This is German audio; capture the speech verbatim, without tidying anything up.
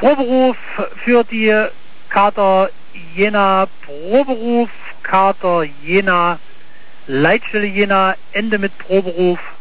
Proberuf für die Kater Jena, Proberuf, Kater Jena, Leitstelle Jena, Ende mit Proberuf.